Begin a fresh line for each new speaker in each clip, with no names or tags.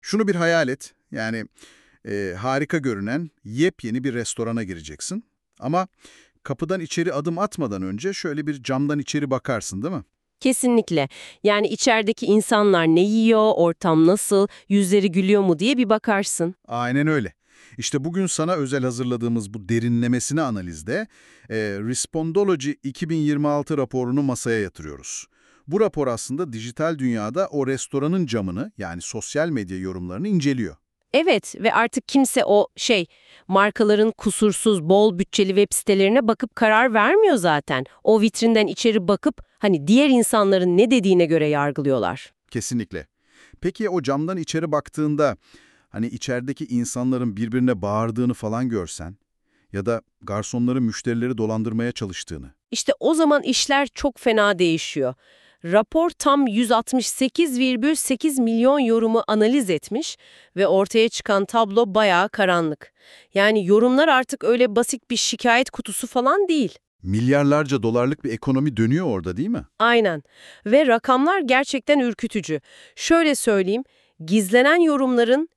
Şunu bir hayal et. Yani harika görünen yepyeni bir restorana gireceksin. Ama kapıdan içeri adım atmadan önce şöyle bir camdan içeri bakarsın, değil mi?
Kesinlikle. Yani içerideki insanlar ne yiyor, ortam nasıl, yüzleri gülüyor mu diye bir bakarsın.
Aynen öyle. İşte bugün sana özel hazırladığımız bu derinlemesine analizde Respondology 2026 raporunu masaya yatırıyoruz. Bu rapor aslında dijital dünyada o restoranın camını, yani sosyal medya yorumlarını inceliyor.
Evet ve artık kimse markaların kusursuz, bol bütçeli web sitelerine bakıp karar vermiyor zaten. O vitrinden içeri bakıp hani diğer insanların ne dediğine göre yargılıyorlar.
Kesinlikle. Peki o camdan içeri baktığında, hani içerideki insanların birbirine bağırdığını falan görsen ya da garsonların müşterileri dolandırmaya çalıştığını.
İşte o zaman işler çok fena değişiyor. Rapor tam 168,8 milyon yorumu analiz etmiş ve ortaya çıkan tablo bayağı karanlık. Yani yorumlar artık öyle basit bir şikayet kutusu falan değil.
Milyarlarca dolarlık bir ekonomi dönüyor orada, değil mi?
Aynen. Ve rakamlar gerçekten ürkütücü. Şöyle söyleyeyim, gizlenen yorumların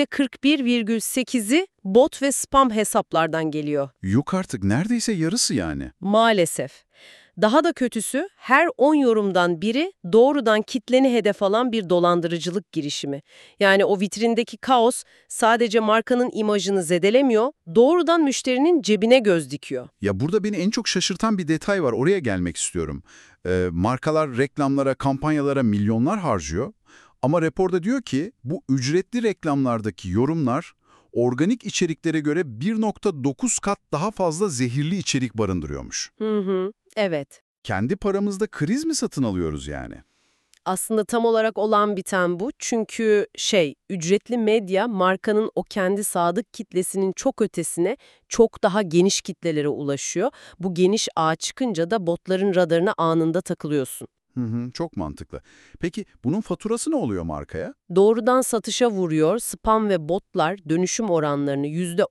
%41,8'i bot ve spam hesaplardan geliyor.
Yok artık, neredeyse yarısı yani.
Maalesef. Daha da kötüsü, her 10 yorumdan biri doğrudan kitleni hedef alan bir dolandırıcılık girişimi. Yani o vitrindeki kaos sadece markanın imajını zedelemiyor, doğrudan müşterinin cebine göz dikiyor.
Ya burada beni en çok şaşırtan bir detay var, oraya gelmek istiyorum. Markalar reklamlara, kampanyalara milyonlar harcıyor. Ama raporda diyor ki bu ücretli reklamlardaki yorumlar organik içeriklere göre 1,9 kat daha fazla zehirli içerik barındırıyormuş.
Hı hı, evet.
Kendi paramızda kriz mi satın alıyoruz yani?
Aslında tam olarak olan biten bu. Çünkü ücretli medya markanın o kendi sadık kitlesinin çok ötesine çok daha geniş kitlelere ulaşıyor. Bu geniş ağ çıkınca da botların radarına anında takılıyorsun.
Hı hı, çok mantıklı. Peki bunun faturası ne oluyor markaya?
Doğrudan satışa vuruyor, spam ve botlar dönüşüm oranlarını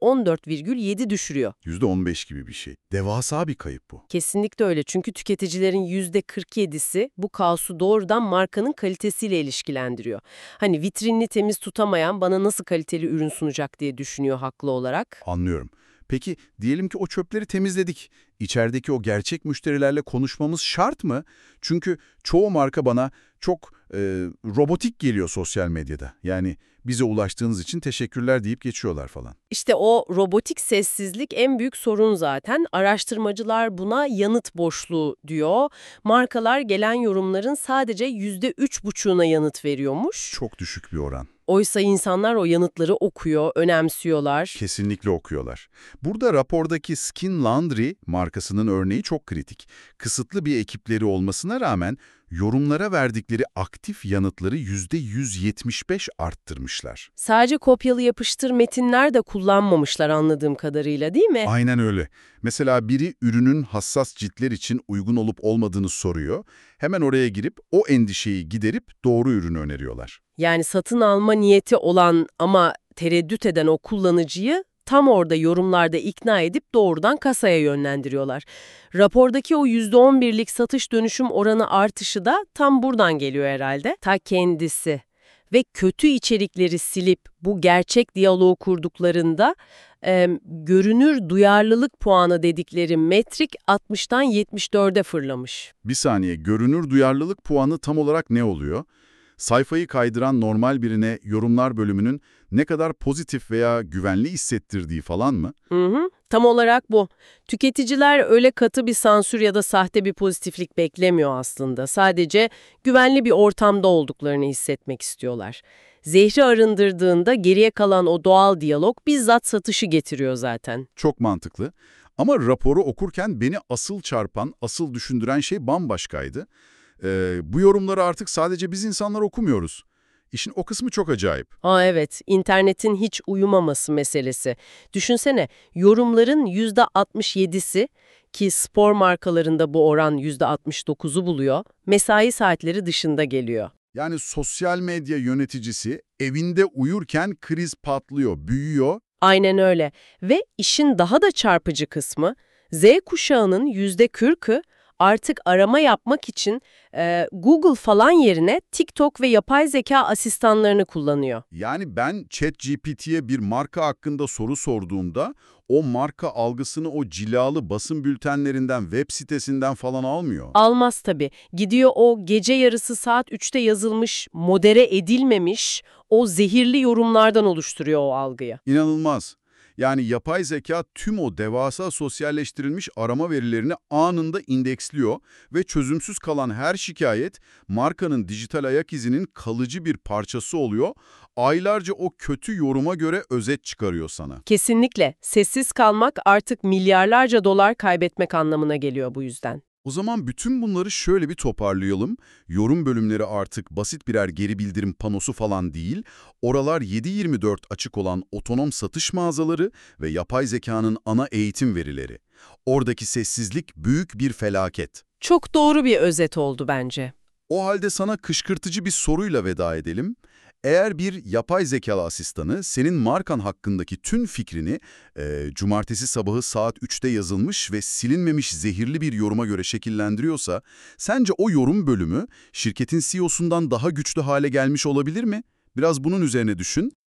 %14,7 düşürüyor.
%15 gibi bir şey. Devasa bir kayıp bu.
Kesinlikle öyle çünkü tüketicilerin %47'si bu kaosu doğrudan markanın kalitesiyle ilişkilendiriyor. Hani vitrinini temiz tutamayan bana nasıl kaliteli ürün sunacak diye düşünüyor haklı olarak.
Anlıyorum. Peki diyelim ki o çöpleri temizledik. İçerideki o gerçek müşterilerle konuşmamız şart mı? Çünkü çoğu marka bana çok robotik geliyor sosyal medyada. Yani bize ulaştığınız için teşekkürler deyip geçiyorlar falan.
İşte o robotik sessizlik en büyük sorun zaten. Araştırmacılar buna yanıt boşluğu diyor. Markalar gelen yorumların sadece %3,5'una yanıt veriyormuş.
Çok düşük bir oran.
Oysa insanlar o yanıtları okuyor, önemsiyorlar.
Kesinlikle okuyorlar. Burada rapordaki Skin Laundry markasının örneği çok kritik. Kısıtlı bir ekipleri olmasına rağmen yorumlara verdikleri aktif yanıtları %175 arttırmışlar.
Sadece kopyalı yapıştır metinler de kullanmamışlar anladığım kadarıyla, değil mi?
Aynen öyle. Mesela biri ürünün hassas ciltler için uygun olup olmadığını soruyor. Hemen oraya girip o endişeyi giderip doğru ürünü öneriyorlar.
Yani satın alma niyeti olan ama tereddüt eden o kullanıcıyı tam orada yorumlarda ikna edip doğrudan kasaya yönlendiriyorlar. Rapordaki o %11'lik satış dönüşüm oranı artışı da tam buradan geliyor herhalde. Ta kendisi. Ve kötü içerikleri silip bu gerçek diyaloğu kurduklarında görünür duyarlılık puanı dedikleri metrik 60'tan 74'e fırlamış.
Bir saniye, görünür duyarlılık puanı tam olarak ne oluyor? Sayfayı kaydıran normal birine yorumlar bölümünün ne kadar pozitif veya güvenli hissettirdiği falan mı?
Hı hı, tam olarak bu. Tüketiciler öyle katı bir sansür ya da sahte bir pozitiflik beklemiyor aslında. Sadece güvenli bir ortamda olduklarını hissetmek istiyorlar. Zehri arındırdığında geriye kalan o doğal diyalog bizzat satışı getiriyor zaten.
Çok mantıklı. Ama raporu okurken beni asıl çarpan, asıl düşündüren şey bambaşkaydı. Bu yorumları artık sadece biz insanlar okumuyoruz. İşin o kısmı çok acayip.
Evet, internetin hiç uyumaması meselesi. Düşünsene, yorumların %67'si ki spor markalarında bu oran %69'u buluyor, mesai saatleri dışında geliyor.
Yani sosyal medya yöneticisi evinde uyurken kriz patlıyor, büyüyor.
Aynen öyle ve işin daha da çarpıcı kısmı Z kuşağının %40'ı Artık arama yapmak için Google falan yerine TikTok ve yapay zeka asistanlarını kullanıyor.
Yani ben ChatGPT'ye bir marka hakkında soru sorduğumda o marka algısını o cilalı basın bültenlerinden, web sitesinden falan almıyor.
Almaz tabii. Gidiyor o gece yarısı saat 3'te yazılmış, modere edilmemiş, o zehirli yorumlardan oluşturuyor o algıyı.
İnanılmaz. Yani yapay zeka tüm o devasa sosyalleştirilmiş arama verilerini anında indeksliyor ve çözümsüz kalan her şikayet markanın dijital ayak izinin kalıcı bir parçası oluyor. Aylarca o kötü yoruma göre özet çıkarıyor sana.
Kesinlikle. Sessiz kalmak artık milyarlarca dolar kaybetmek anlamına geliyor bu yüzden.
O zaman bütün bunları şöyle bir toparlayalım. Yorum bölümleri artık basit birer geri bildirim panosu falan değil, oralar 7/24 açık olan otonom satış mağazaları ve yapay zekanın ana eğitim verileri. Oradaki sessizlik büyük bir felaket.
Çok doğru bir özet oldu bence.
O halde sana kışkırtıcı bir soruyla veda edelim. Eğer bir yapay zekalı asistanı senin markan hakkındaki tüm fikrini cumartesi sabahı saat 3'te yazılmış ve silinmemiş zehirli bir yoruma göre şekillendiriyorsa, sence o yorum bölümü şirketin CEO'sundan daha güçlü hale gelmiş olabilir mi? Biraz bunun üzerine düşün.